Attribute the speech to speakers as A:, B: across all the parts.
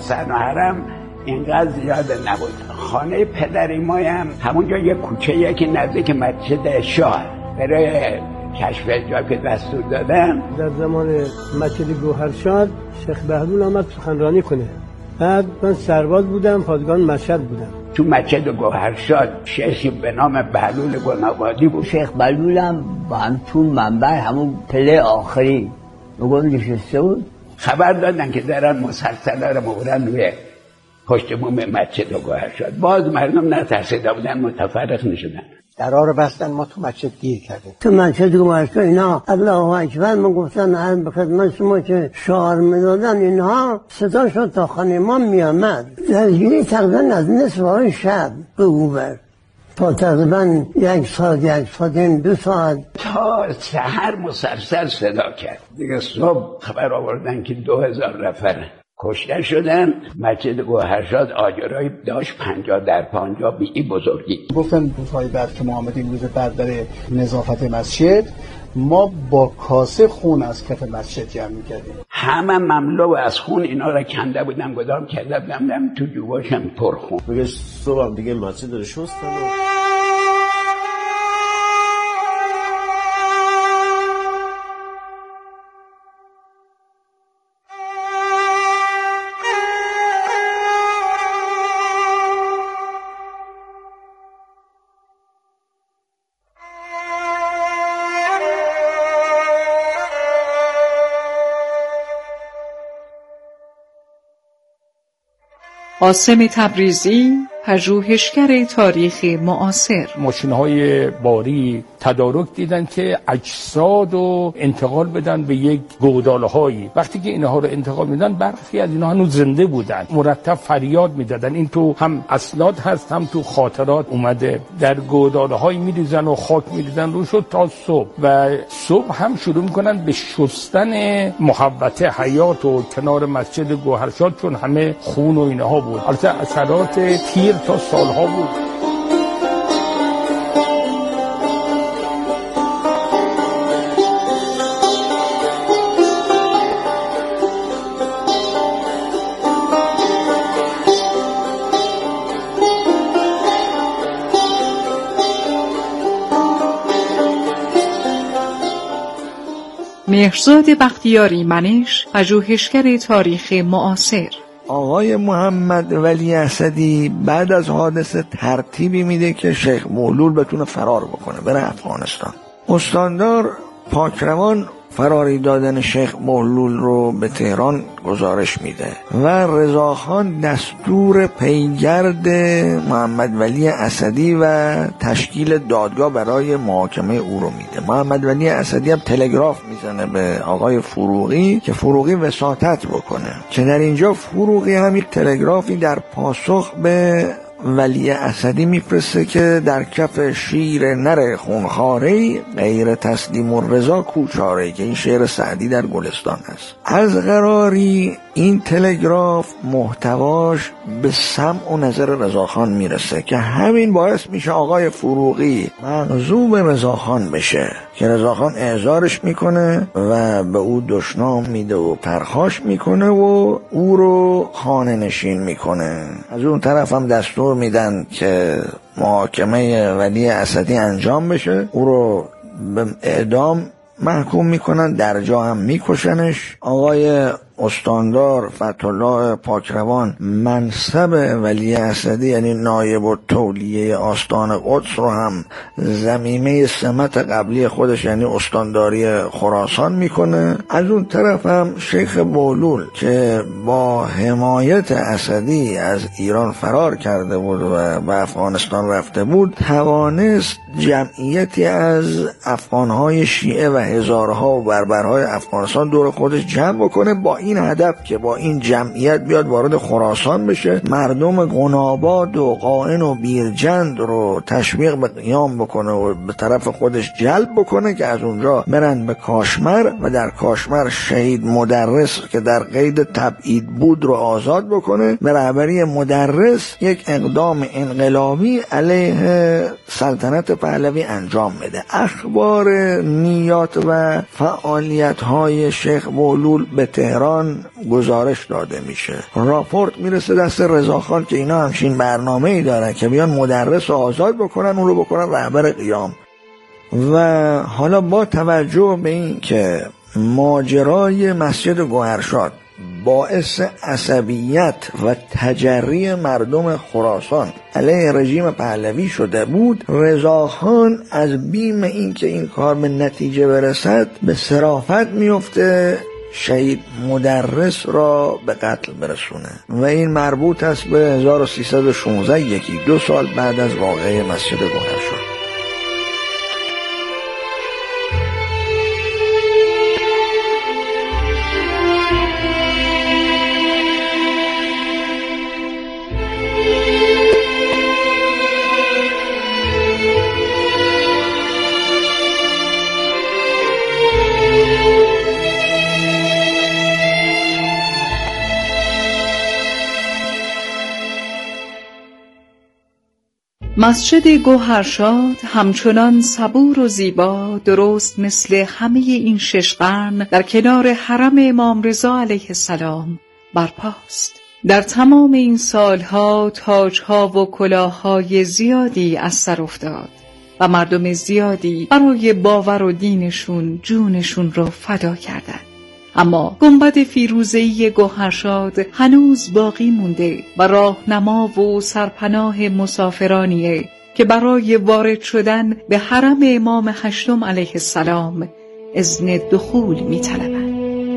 A: حسن و حرم اینقدر زیاده نبود. خانه پدری مایم همونجا یه کوچه‌ایه که نزدیک مسجد شاه برای کشف جا که دستور دادن.
B: در زمان مسجد گوهرشاد شیخ بهلول آمد سخنرانی کنه. بعد من سرباز بودم، پادگان مشهد بودم.
A: تو مسجد گوهرشاد شیخی به نام بهلول گنابادی بود.
C: شیخ بهلول هم با هم تو منبر همون پله آخری بگم نشسته بود.
A: خبر دادن که دارن مسلسله رو مورن روی پشت بوم مسجد گوهرشاد. باز مردم نترسیده بودن، متفرق نشدن.
D: درها رو بستن، ما تو مسجد گیر کردیم.
C: تو مسجد گوهرشاد اینا الله اکبر ما گفتن هر به خدمت شما که شعار میدادن اینها صدا شد تا خانه ما میامد. درگیری تقریبا از نصف های شب به اوبر تا تقریبا 1 ساعت 2 ساعت
A: تا سحر مسلسل صدا کرد. دیگه صبح خبر آوردن که 2000 نفر کشته شدن. مسجد گوهرشاد آجرایی داشت 50 در 50 به این بزرگی.
D: گفتن روزهای بعد که ما آمدیم روز بعد برای نظافت مسجد، ما با کاسه خون از کف مسجد جمع می‌کردیم.
A: همه مملو از خون اینا را کنده بودن، گدام کرده بودن تو جوباشم پر خون.
E: دیگه صبح هم دیگه مسجد رو شستن و
F: قاسم تبریزی، پژوهشگر تاریخ معاصر.
G: ماشین‌های باری تدارک دیدن که اجساد رو انتقال بدن به یک گودال‌هایی. وقتی که اینها رو انتقال میدن برخی از اینها هنوز زنده بودن، مرتب فریاد میدادن. این تو هم اسناد هست هم تو خاطرات اومده. در گودال‌هایی میریزن و خاک میریزن روش تا صبح، و صبح هم شروع میکنن به شستن محوطه حیات و کنار مسجد گوهرشاد، چون همه خون و اینها بود. البته اثرات تیر تا سالها بود.
F: مهرزاد بختیاری منش، پژوهشگر تاریخ معاصر.
H: آقای محمد ولی اسدی بعد از حادثه ترتیبی میده که شیخ مولول بتونه فرار بکنه بره افغانستان. استاندار پاکروان فراری دادن شیخ مولول رو به تهران گزارش میده و رضاخان دستور پیگرد محمد ولی اسدی و تشکیل دادگاه برای محاکمه او رو میده. محمد ولی اسدی هم تلگراف میزنه به آقای فروغی که فروغی وساطت بکنه، که در اینجا فروغی هم یک تلگرافی در پاسخ به ولی اسدی میفرسته که در کف شیر نر خونخواره غیر تسلیم الرضا کوچاره، که این شعر سعدی در گلستان است. از قراری این تلگراف محتواش به سمع و نظر رضاخان میرسه که همین باعث میشه آقای فروغی مغضوب رضاخان بشه، که رضاخان اعزارش میکنه و به او دشنام میده و پرخاش میکنه و او رو خانه نشین میکنه. از اون طرف هم دستور میدن که محاکمه ولی اسدی انجام بشه، او رو به اعدام محکوم میکنن، در جا هم میکشنش. آقای استاندار فتح‌الله پاکروان منصب ولی اسدی یعنی نایب التولیه آستان قدس رو هم ضمیمه سمت قبلی خودش یعنی استانداری خراسان میکنه. از اون طرف هم شیخ مولول که با حمایت اسدی از ایران فرار کرده بود و به افغانستان رفته بود، توانست جمعیتی از افغانهای شیعه و هزارها و بربرهای افغانستان دور خودش جمع بکنه، با این هدف که با این جمعیت بیاد وارد خراسان بشه، مردم قناباد و قائن و بیرجند رو تشویق به قیام بکنه و به طرف خودش جلب بکنه که از اونجا برن به کاشمر و در کاشمر شهید مدرس که در قید تبعید بود رو آزاد بکنه. به رهبری مدرس یک اقدام انقلابی علیه سلطنت پهلوی انجام بده. اخبار نیات و فعالیت های شیخ مولول به تهران خراسان گزارش داده میشه. راپورت میرسه دست رضاخان که اینا همچین برنامه‌ای دارن که بیان مدرس رو آزاد بکنن، اون رو بکنن رهبر قیام. و حالا با توجه به این که ماجرای مسجد گوهرشاد باعث عصبیت و تجری مردم خراسان علیه رژیم پهلوی شده بود، رضاخان از بیم این که این کار به نتیجه برسد به صرافت میفته شهید مدرس را به قتل برسونه و این مربوط است به 1316، یکی 2 سال بعد از واقعه مسجد گوهرشاد.
F: مسجد گوهرشاد همچنان صبور و زیبا، درست مثل همه این 6 قرن در کنار حرم امام رضا علیه السلام برپاست. در تمام این سالها تاجها و کلاههای زیادی از سر افتاد و مردم زیادی برای باور و دینشون جونشون رو فدا کردند. اما گنبد فیروزه‌ای گوهرشاد هنوز باقی مونده و راهنما و سرپناه مسافرانیه که برای وارد شدن به حرم امام هشتم علیه السلام اذن دخول می‌طلبند.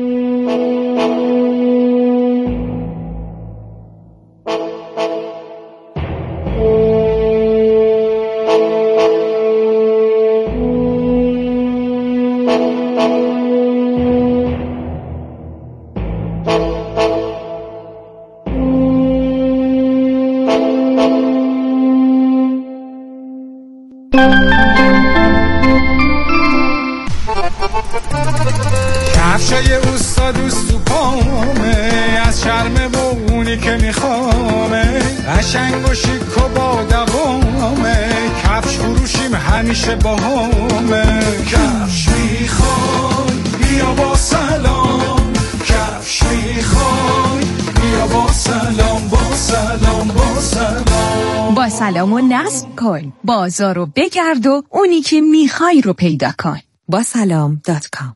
I: کفشای اوستا دوست تو پامه، از شرم و اونی که میخوامه، قشنگ و شیک و با دوامه، کفش فروشیم همیشه باهامه. کفش میخوای بیا با سلام، کفش میخوای بیا با سلام، با سلام، با سلام.
J: با سلامو نصب کن، بازارو بگرد و اونی که میخوای رو پیدا کن. با سلام.com.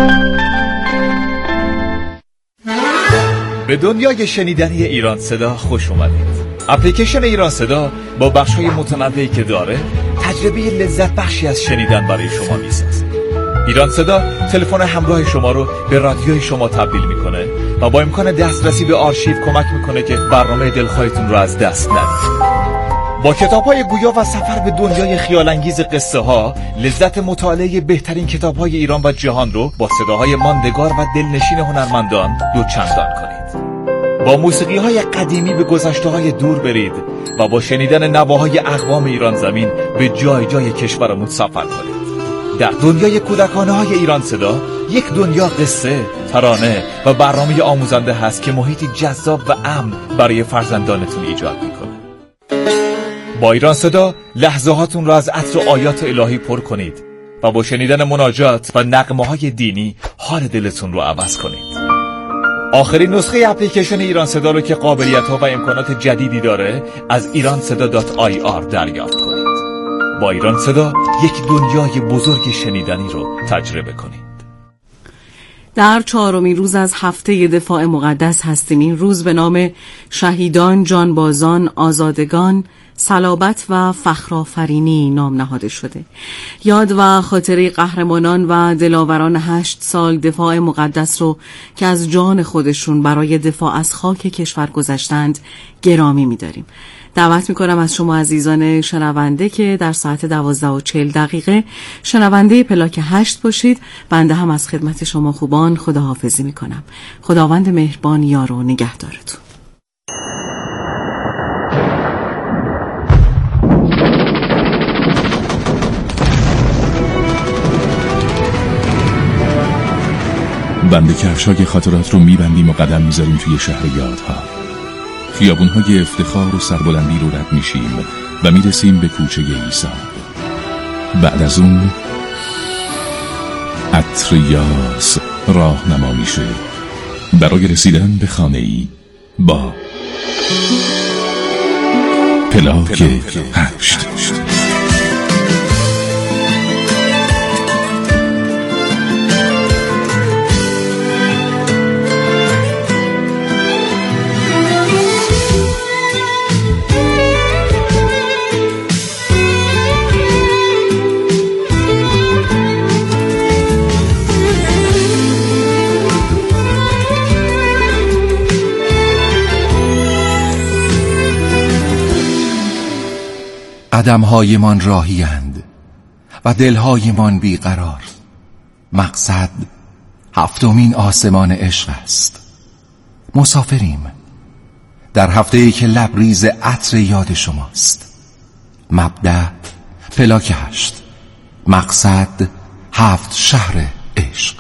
K: به دنیای شنیدنی ایران صدا خوش اومدید. اپلیکیشن ایران صدا با بخش‌های متنوعی که داره تجربه لذت بخشی از شنیدن برای شما میسازه. ایران صدا تلفن همراه شما رو به رادیوی شما تبدیل میکنه و با امکان دسترسی به آرشیو کمک میکنه که برنامه دلخواهتون رو از دست ندید. با کتاب‌های گویا و سفر به دنیای خیال‌انگیز قصه‌ها، لذت مطالعه بهترین کتاب‌های ایران و جهان رو با صداهای ماندگار و دلنشین هنرمندان دوچندان کنید. با موسیقی‌های قدیمی به گذشته‌های دور برید و با شنیدن نواهای اقوام ایران زمین به جای جای کشورمون سفر کنید. در دنیای کودکانه‌های ایران صدا، یک دنیا قصه، ترانه و برنامه آموزنده هست که محیطی جذاب و امن برای فرزندانتون ایجاد می‌کنه. با ایران صدا لحظه‌هاتون را از عطر و آیات الهی پر کنید و با شنیدن مناجات و نغمه‌های دینی حال دلتون رو عوض کنید. آخرین نسخه اپلیکیشن ایران صدا رو که قابلیت‌ها و امکانات جدیدی داره از iranseda.ir دریافت کنید. با ایران صدا یک دنیای بزرگ شنیدنی رو تجربه کنید.
L: در 4مین روز از هفته دفاع مقدس هستیم. این روز به نام شهیدان، جانبازان، آزادگان، صلابت و فخرآفرینی نام نهاده شده. یاد و خاطره قهرمانان و دلاوران 8 سال دفاع مقدس رو که از جان خودشون برای دفاع از خاک کشور گذشتند گرامی می‌داریم. دعوت می‌کنم از شما عزیزان شنونده که در ساعت 12:40 شنونده پلاک 8 باشید. بنده هم از خدمت شما خوبان خداحافظی می‌کنم. خداوند مهربان یار و نگهدارتون.
M: بند کفشای خاطرات رو میبندیم و قدم میذاریم توی شهر یادها. خیابونهای افتخار و سربلندی رو رد میشیم و میرسیم به کوچه عیسی. بعد از اون عطر یاس راهنما میشه برای رسیدن به خانه‌ای با پلاک 8.
N: قدم‌هایمان راهی‌اند و دل‌هایمان بیقرار. مقصد 7مین آسمان عشق است. مسافریم در هفته‌ای که لبریز عطر یاد شماست. مبدأ پلاک 8، مقصد 7 شهر عشق.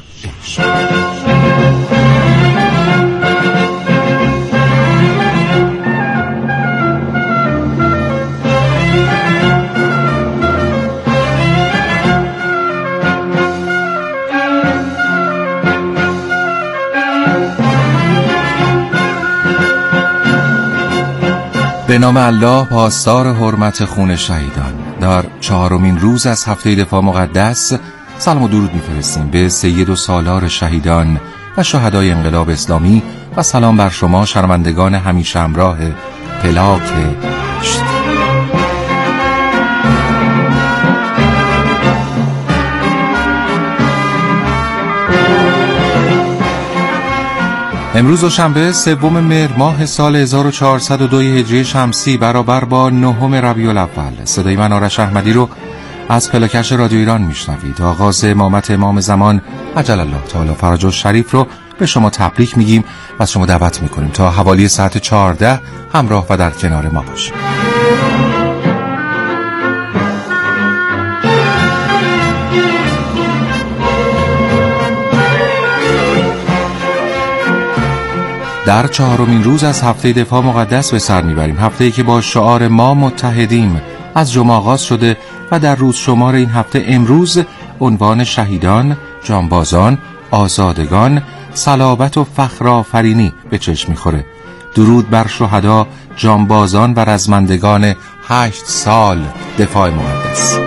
N: به نام الله، پاسدار حرمت خون شهیدان، در 4مین روز از هفته دفاع مقدس سلام و درود می‌فرستیم به سید و سالار شهیدان و شهدای انقلاب اسلامی و سلام بر شما شرمندگان همیشه همراه پلاک 8. امروز دوشنبه 3 مهر ماه سال 1402 هجری شمسی برابر با 9 ربیع الاول. صدای من آرش احمدی رو از پلاکش رادیو ایران میشنوید. آغاز امامت امام زمان عجل الله تعالی فرجه الشریف رو به شما تبریک میگیم و از شما دعوت میکنیم تا حوالی ساعت 14 همراه و در کنار ما باشید. در 4مین روز از هفته دفاع مقدس به سر میبریم. هفته‌ای که با شعار ما متحدیم از جمعه آغاز شده و در روز شمار این هفته امروز عنوان شهیدان، جانبازان، آزادگان، صلابت و فخر آفرینی به چشم میخوره. درود بر شهدا، جانبازان و رزمندگان 8 سال دفاع مقدس.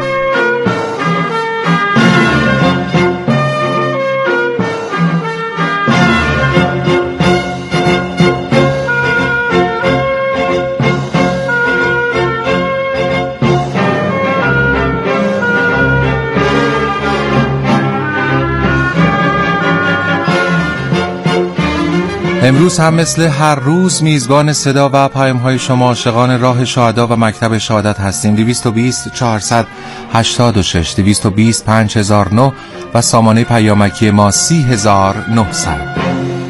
N: امروز هم مثل هر روز میزبان صدا و پیام‌های شما عاشقان راه شهدا و مکتب شهادت هستیم. 220 486 220 5009 و سامانه پیامکی ما 30900.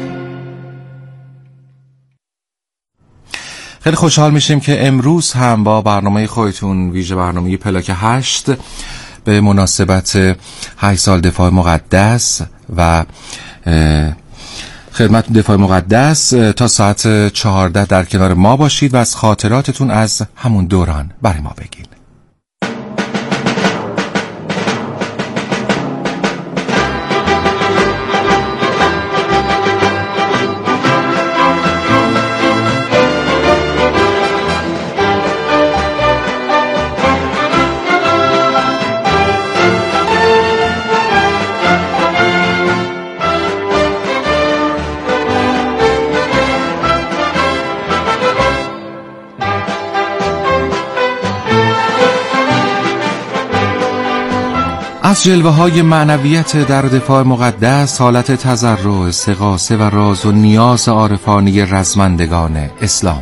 N: خیلی خوشحال میشیم که امروز هم با برنامه خودتون، ویژه برنامه پلاک 8 به مناسبت 8 سال دفاع مقدس و خدمت دفاع مقدس تا ساعت 14 در کنار ما باشید و از خاطراتتون از همون دوران برای ما بگید. از جلوه های معنویت در دفاع مقدس حالت تضرع، استغاثه و راز و نیاز عارفانه رزمندگان اسلام.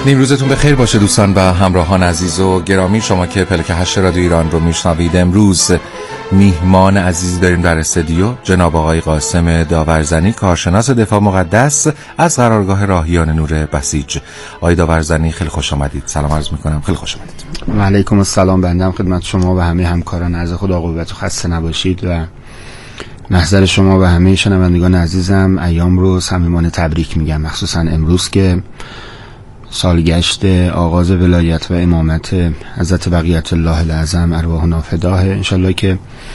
N: روزتون بخیر باشه دوستان و همراهان عزیز و گرامی. شما که پلک 8 رادیو ایران رو میشنوید، امروز میهمان عزیزی داریم در استودیو، جناب آقای قاسم داورزنی، کارشناس دفاع مقدس از قرارگاه راهیان نور بسیج. آقای داورزنی خیلی خوش آمدید. سلام عرض میکنم، خیلی خوش آمدید.
O: و علیکم السلام. بنده خدمت شما و همه همکاران عرض خدا قوت و خسته نباشید و محضر شما و همه شنوندگان عزیزم ایام رو صمیمانه تبریک میگم، مخصوصا امروز که سالگشت آغاز ولایت و امامت حضرت بقیت الله الاعظم ارواحنا فداه. انشالله که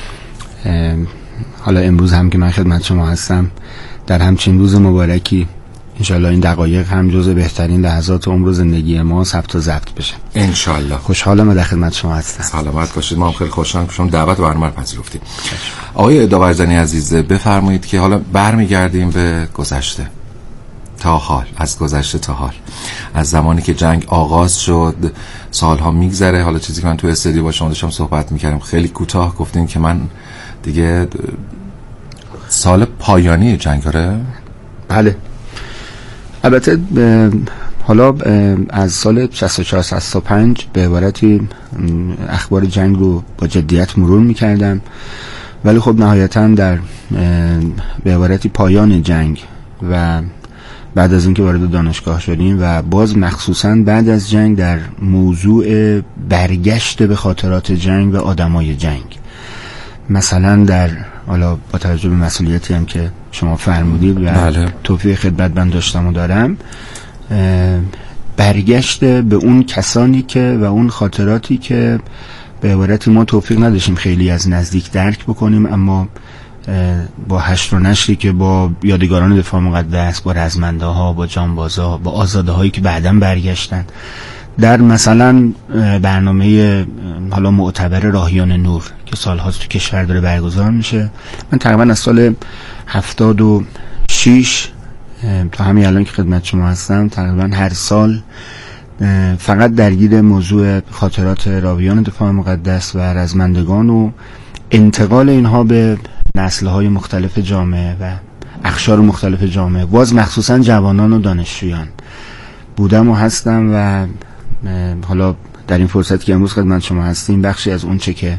O: حالا امروز هم که من خدمت شما هستم در همچین روز مبارکی، انشالله این دقایق هم جزو بهترین لحظات عمر و زندگی ما ثبت و ضبط بشه
N: انشالله.
O: خوشحالم در خدمت شما هستم.
N: سلامت باشید. ما هم خیلی خوشحالم که شما دعوت برنامه رو پذیرفتید. آقای داورزنی عزیز، بفرمایید که حالا برمیگردیم به گذشته تا حال، از گذشته تا حال، از زمانی که جنگ آغاز شد سالها میگذره. حالا چیزی که من تو استودیو با شما داشتم صحبت میکردم خیلی کوتاه گفتین که من دیگه سال پایانی جنگ داره.
O: بله، البته حالا از سال 64-65 به عبارتی اخبار جنگ رو با جدیت مرور میکردم، ولی خب نهایتا در به عبارتی پایان جنگ و بعد از اینکه وارد دانشگاه شدیم و باز مخصوصا بعد از جنگ در موضوع برگشت به خاطرات جنگ و آدمای جنگ، مثلا در حالا با توجه به مسئولیتی هم که شما فرمودید و توفیق خدمت من داشتم و دارم، برگشت به اون کسانی که و اون خاطراتی که به عبارتی ما توفیق نداشتیم خیلی از نزدیک درک بکنیم، اما با حشر و نشری که با یادگاران دفاع مقدس، با رزمنده ها، با جانبازا، با آزاده هایی که بعداً برگشتن در مثلا برنامه حالا معتبر راهیان نور که سالهاست تو کشور داره برگزار میشه، من تقریبا از سال 76 تا همین الان که خدمت شما هستم تقریبا هر سال فقط درگیر موضوع خاطرات راویان دفاع مقدس و رزمندگان و انتقال اینها به نسل‌های مختلف جامعه و اقشار مختلف جامعه، باز مخصوصا جوانان و دانشجویان بودم و هستم و حالا در این فرصتی که امروز خدمت شما هستیم بخشی از اون چه که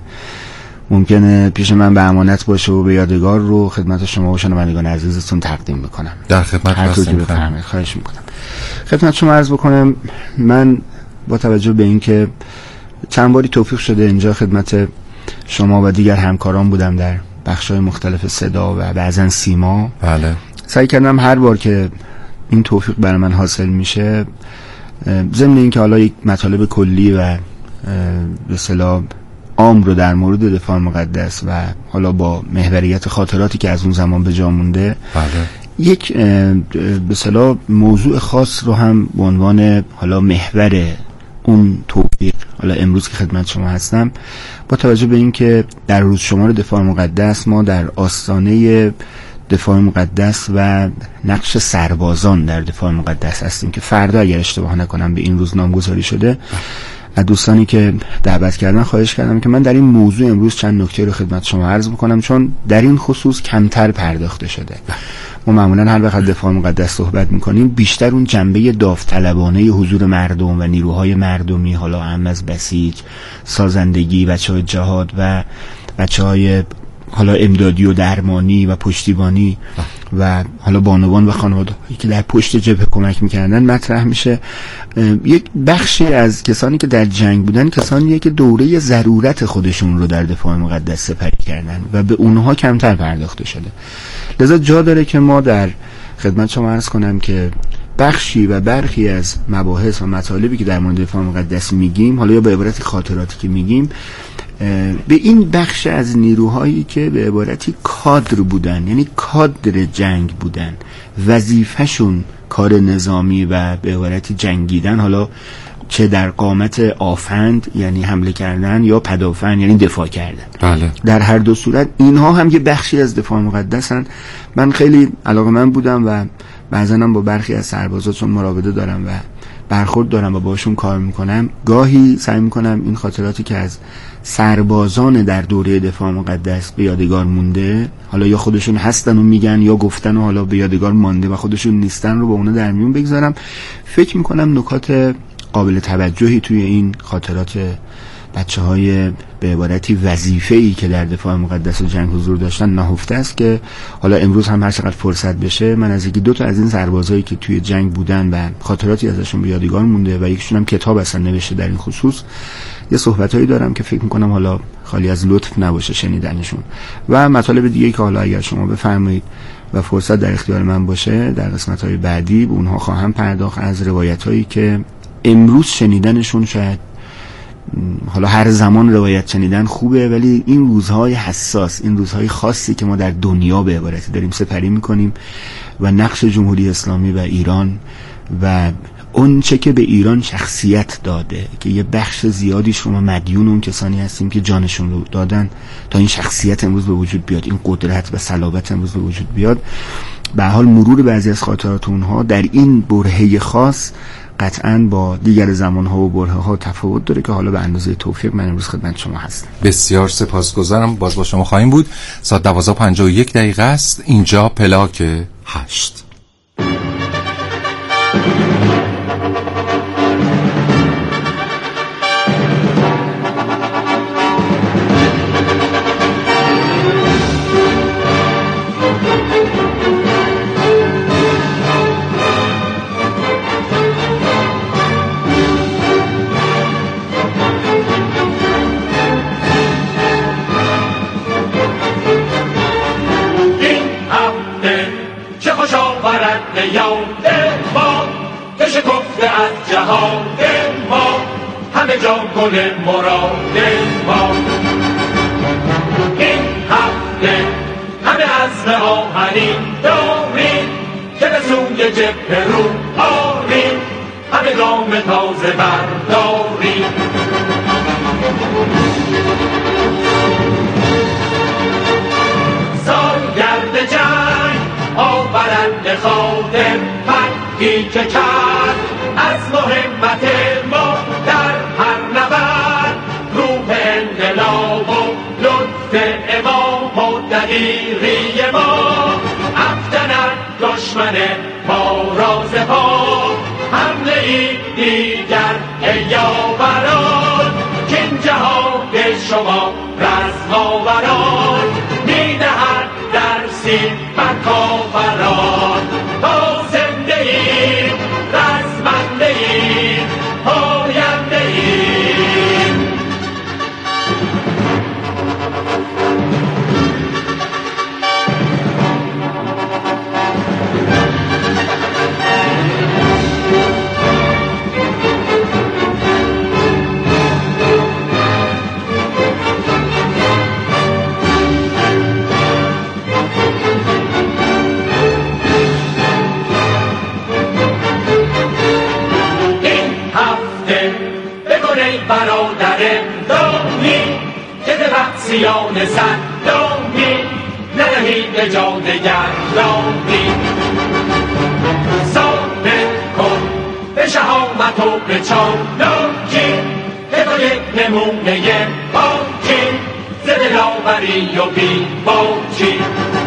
O: ممکنه پیش من به امانت باشه و به یادگار رو خدمت شما و شنوندگان عزیزتون تقدیم میکنم.
N: در خدمت هستم.
O: خواهش میکنم. خدمت شما عرض بکنم، من با توجه به اینکه چند باری توفیق شده اینجا خدمت شما و دیگر همکاران بودم در بخش‌های مختلف صدا و بعضن سیما،
N: بله،
O: سعی کردم هر بار که این توفیق برای من حاصل میشه ضمن اینکه حالا یک مطالب کلی و به اصطلاح عام رو در مورد دفاع مقدس و حالا با محوریت خاطراتی که از اون زمان به جا مونده،
N: بله،
O: یک به اصطلاح موضوع خاص رو هم به عنوان حالا محور اون توفیق حالا امروز که خدمت شما هستم، با توجه به اینکه در روز شمار دفاع مقدس ما در آستانه دفاع مقدس و نقش سربازان در دفاع مقدس هستیم که فردا اگر اشتباه نکنم به این روز نامگذاری شده. از دوستانی که دعوت کردن خواهش کردم که من در این موضوع امروز چند نکته رو خدمت شما عرض بکنم، چون در این خصوص کمتر پرداخته شده. ما معمولا هر وقت دفاع مقدس صحبت میکنیم بیشتر اون جنبه داوطلبانه حضور مردم و نیروهای مردمی، حالا هم از بسیج، سازندگی، بچهای جهاد و بچهای حالا امدادی و درمانی و پشتیبانی و حالا بانوان و خانواده‌هایی که در پشت جبهه کمک میکردن مطرح میشه. یک بخشی از کسانی که در جنگ بودن کسانیه که دوره ضرورت خودشون رو در دفاع مقدس سپری کردن و به اونها کمتر پرداخته شده. لذا جا داره که ما در خدمت شما عرض کنم که بخشی و برخی از مباحث و مطالبی که در مورد دفاع مقدس میگیم، حالا یا به عبارت خاطراتی که میگیم، به این بخش از نیروهایی که به عبارتی کادر بودن، یعنی کادر جنگ بودن، وظیفه‌شون کار نظامی و به عبارتی جنگیدن، حالا چه در قامت آفند یعنی حمله کردن یا پدافند یعنی دفاع کردن،
N: بله،
O: در هر دو صورت اینها هم یه بخشی از دفاع مقدسن. من خیلی علاقه‌مند بودم و بعضا هم با برخی از سربازا چون مراوده دارم و برخورد دارم و باشون کار میکنم، گاهی سعی میکنم این خاطراتی که از سربازان در دوره دفاع مقدس به یادگار مونده، حالا یا خودشون هستن و میگن یا گفتن و حالا به یادگار مانده و خودشون نیستن، رو با اونا در میون بگذارم. فکر میکنم نکات قابل توجهی توی این خاطرات بچه‌های به عبارتی وظیفه‌ای که در دفاع مقدس و جنگ حضور داشتن نهفته است که حالا امروز هم هر چقدر فرصت بشه من از یکی دو تا از این سربازایی که توی جنگ بودن و خاطراتی ازشون به یادگار مونده و یکیشون هم کتاب اصلا نوشته در این خصوص، یه صحبتایی دارم که فکر می‌کنم حالا خالی از لطف نباشه شنیدنشون. و مطالب دیگه که حالا اگر شما بفرمایید و فرصت در اختیار من باشه در قسمت‌های بعدی به اونها خواهم پرداخت، از روایتایی که امروز شنیدنشون شاید حالا هر زمان روایت شنیدن خوبه، ولی این روزهای حساس، این روزهای خاصی که ما در دنیا به عبارتی داریم سپری میکنیم و نقش جمهوری اسلامی و ایران و اون چه که به ایران شخصیت داده که یه بخش زیادیش رو ما مدیون اون کسانی هستیم که جانشون رو دادن تا این شخصیت امروز به وجود بیاد، این قدرت و صلابت امروز به وجود بیاد. به حال مرور بعضی از خاطرات اونها در این برهه خاص قطعاً با دیگر زمانها و برهه‌ها تفاوت داره که حالا به اندازه توفیق من امروز خدمت شما هستم.
N: بسیار سپاسگزارم. باز با شما خواهیم بود. ساعت 12:51 است. اینجا پلاک 8.
P: گل مراد ما این هفته همه عزم آهنین داریم که به سوی جبهه رو آریم، همه گام تازه برداریم. سالگرد جنگ آورنده خاطر فتحی که کرد از مهمت ما در هر نبرد، روح انقلاب و لطف امام و دلیری ما افکنند دشمن ما راز پا. حمله ای دیگر ای یاوران که این جهاد شما رزماوران میدهد در سین بر کافران. تا زنده ایم رزمنده ایم پاینده ایم. برادر دامی که به بخصیان صدامی ندهید به جادگر دامی. ثابت کن به شهامت و به چالاکی که تو یک نمونه پاکی ز دلاوری و بی باکی.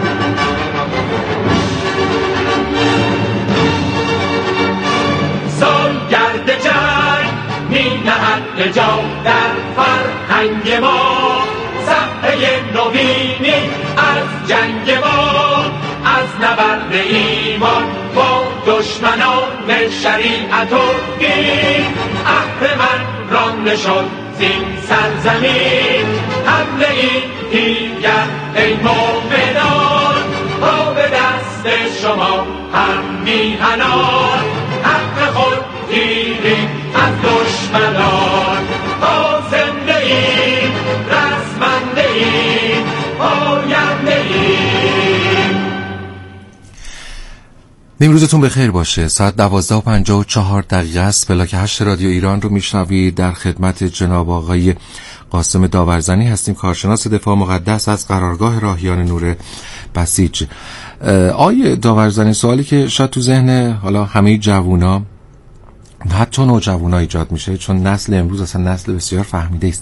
P: سالگرد جنگ می نهد جا در فرهنگ ما، صفحه نوینی از جنگ ما، از نبرد ایمان با دشمنان شریعت و دین. اهرمن رانده شد زین سرزمین، حمله ای دیگر ای مومنان تا به دست شما هم میهنان. حق خود گیریم از دشمنان. تا زنده ایم رزمنده ایم پاینده ایم.
N: نیمروزتون بخیر باشه. ساعت 12:54 است. پلاک 8 رادیو ایران رو میشنوید. در خدمت جناب آقای قاسم داورزنی هستیم، کارشناس دفاع مقدس از قرارگاه راهیان نور بسیج. آقای داورزنی، سوالی که شاید تو ذهن حالا همه جوونا حتی نوجوانا ایجاد میشه، چون نسل امروز اصلا نسل بسیار فهمیده است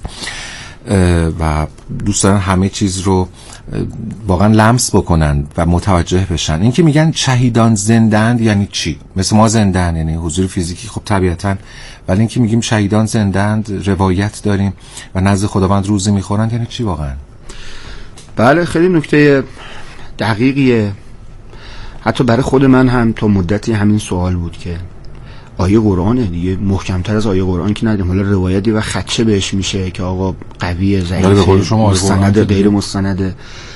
N: و دوست دارن همه چیز رو واقعا لمس بکنن و متوجه بشن. این که میگن شهیدان زنده‌اند یعنی چی؟ مثل ما زنده‌اند یعنی حضور فیزیکی، خب طبیعتاً، ولی این که میگیم شهیدان زنده‌اند، روایت داریم و نزد خداوند روزی میخورند، یعنی چی واقعا؟
O: بله خیلی نکته دقیقیه. حتی برای خود من هم تا مدتی همین سوال بود که آیه قرآنه دیگه، محکمتر از آیه قرآن که ندیم، حالا روایتی و خدشه بهش میشه که آقا قویه، ضعیفه، مستند، غیر مستند،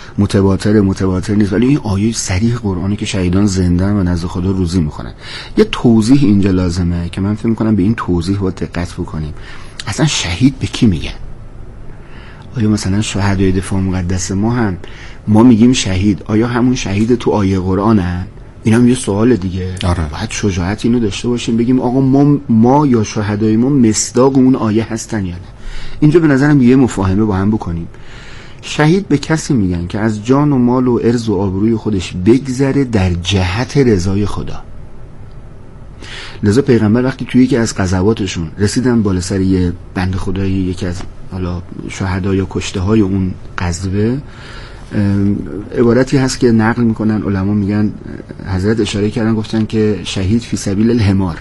O: متواتر نیست، ولی این آیه صریح قرآنی که شهیدان زنده و نزد خدا روزی میکنن. یه توضیح اینجا لازمه که من فکر میکنم به این توضیح باید دقت بکنیم. اصلا شهید به کی میگن؟ آیا مثلا شهدای دفاع مقدس ما میگیم شهید، آیا همون شهید تو آیه قرآنن؟ این هم یه سوال دیگه. باید شجاعت اینو داشته باشیم بگیم آقا ما یا شهدای ما مصداق اون آیه هستن یا نه. اینجا به نظرم یه مفاهمه با هم بکنیم. شهید به کسی میگن که از جان و مال و عرض و آبروی خودش بگذره در جهت رضای خدا. لذا پیغمبر وقتی توی یکی از غزواتشون رسیدن بالا سر یه بنده خدایی، یکی از حالا شهدا یا کشته های اون غزوه، عبارتی هست که نقل میکنن علما، میگن حضرت اشاره کردن گفتن که شهید فی سبیل الحمار.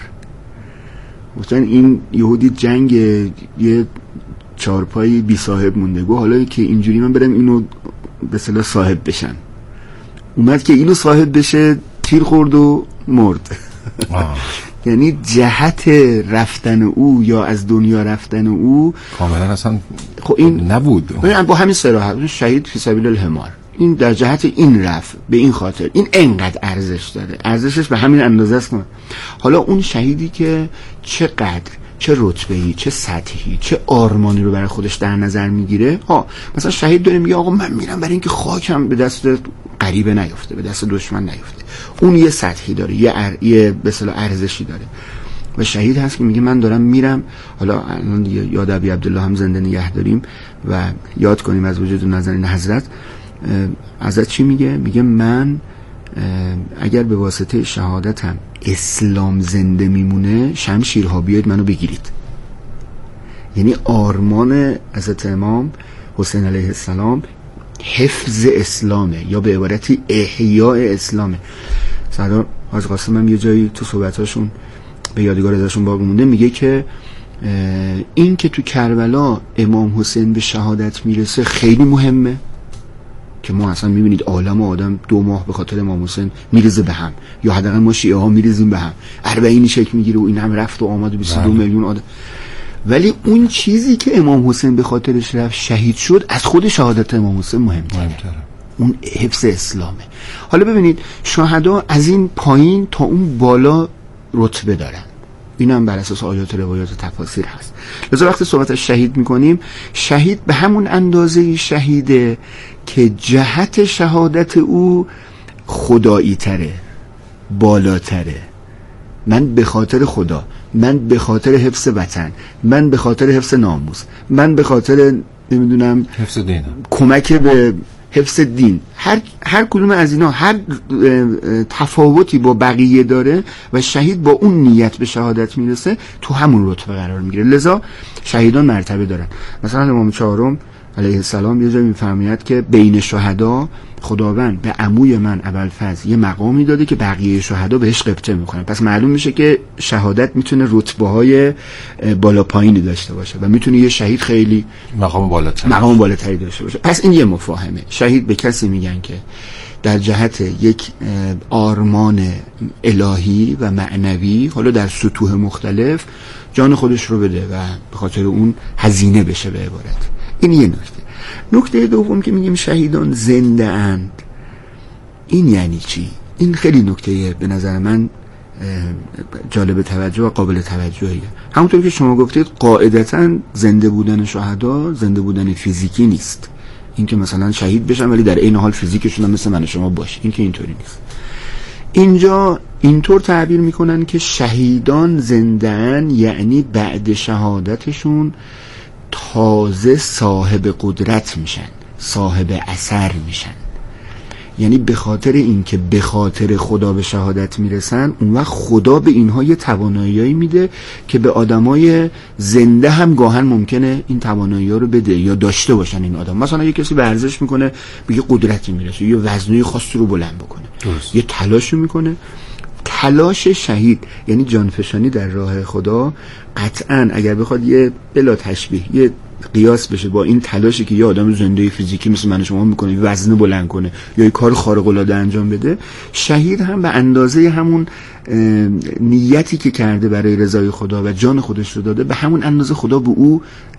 O: گفتن این یهودی جنگ یه چارپایی بی صاحب مونده، گو حالا که اینجوری من برم اینو به اصطلاح صاحب بشن. اومد که اینو صاحب بشه، تیر خورد و مرد. یعنی جهت رفتن او یا از دنیا رفتن او
N: کاملا اصلا
O: خب این
N: نبود.
O: با همین صراحت شهید فی سبیل الحمار، این در جهت این رفت، به این خاطر این انقدر ارزش داره، ارزشش به همین اندازه است. حالا اون شهیدی که چقدر، چه رتبه‌ای، چه سطحی، چه آرمانی رو برای خودش در نظر میگیره. مثلا شهید داره میگه آقا من میرم برای اینکه خاکم به دست غریبه نیفته، به دست دشمن نیفته. اون یه سطحی داره، یه به اصطلاح ارزشی داره. و شهید هست که میگه من دارم میرم، حالا الان یاد ابی عبدالله هم زنده نگه داریم و یاد کنیم از وجود نازنین حضرت چی میگه؟ میگه من اگر به واسطه شهادتم اسلام زنده میمونه، شمشیرها بیاید منو بگیرید. یعنی آرمان حضرت امام حسین علیه السلام حفظ اسلامه، یا به عبارتی احیاء اسلامه. سردار حاج قاسم هم یه جایی تو صحبتاشون به یادگار ازشون باقی مونده، میگه که این که تو کربلا امام حسین به شهادت میرسه خیلی مهمه، که ما اصلا میبینید عالم و آدم 2 ماه به خاطر امام حسین میریزه به هم، یا حداقل ما شیعه ها میریزیم به هم، 40 شکل میگیره و این هم رفت و آمد و 22 میلیون آدم. ولی اون چیزی که امام حسین به خاطرش رفت شهید شد، از خود شهادت امام حسین مهمتره. اون حفظ اسلامه. حالا ببینید شهدا از این پایین تا اون بالا رتبه دارن، این هم بر اساس آیات، روایات و تفاسیر هست. لذا وقتی صحبت از شهید میکنیم، شهید به همون اندازه شهیده که جهت شهادت او خدایی تره، بالاتره. من به خاطر خدا، من به خاطر حفظ وطن، من به خاطر حفظ ناموس، من به خاطر نمیدونم
N: حفظ دین،
O: کمک به حفظ دین، هر کدوم از اینا هر تفاوتی با بقیه داره و شهید با اون نیت به شهادت میرسه، تو همون رتبه قرار میگیره. لذا شهیدان مرتبه دارن. مثلا امام چهارم علیه السلام یه جایی میفرماید که بین شهدا خداوند به عموی من ابوالفضل یه مقامی داده که بقیه شهدا بهش غبطه میکنن. پس معلوم میشه که شهادت میتونه رتبه های بالا پایینی داشته باشه و میتونه یه شهید خیلی مقام بالاتری داشته باشه. پس این یه مفاهمه. شهید به کسی میگن که در جهت یک آرمان الهی و معنوی، حالا در سطوح مختلف، جان خودش رو بده و به خاطر اون هزینه بشه به عبارت. این یه نکته دوم که میگیم شهیدان زنده اند، این یعنی چی؟ این خیلی نکته به نظر من جالب توجه و قابل توجهیه. همونطور که شما گفتید قاعدتاً زنده بودن شهدا زنده بودن فیزیکی نیست، این که مثلا شهید بشن ولی در این حال فیزیکشون هم مثل من شما باشه، این که اینطوری نیست. اینجا اینطور تعبیر میکنن که شهیدان زنده اند، یعنی بعد شهادتشون تازه صاحب قدرت میشن، صاحب اثر میشن. یعنی به خاطر اینکه به خاطر خدا به شهادت میرسن، اون وقت خدا به اینها یه توانایی میده که به آدمای زنده هم گاهن ممکنه این توانایی رو بده یا داشته باشن این آدم. مثلا یه کسی ورزش میکنه به یه قدرتی میرسه، یه وزنه خاصی رو بلند بکنه، یه تلاش میکنه. تلاش شهید یعنی جانفشانی در راه خدا، قطعاً اگر بخواد یه بلا تشبیه یه قیاس بشه با این تلاشی که یه آدم زنده فیزیکی مثل من شما میکنه، وزنه بلند کنه یا یه کار خارق العاده انجام بده، شهید هم به اندازه همون نیتی که کرده برای رضای خدا و جان خودش رو داده، به همون اندازه خدا به او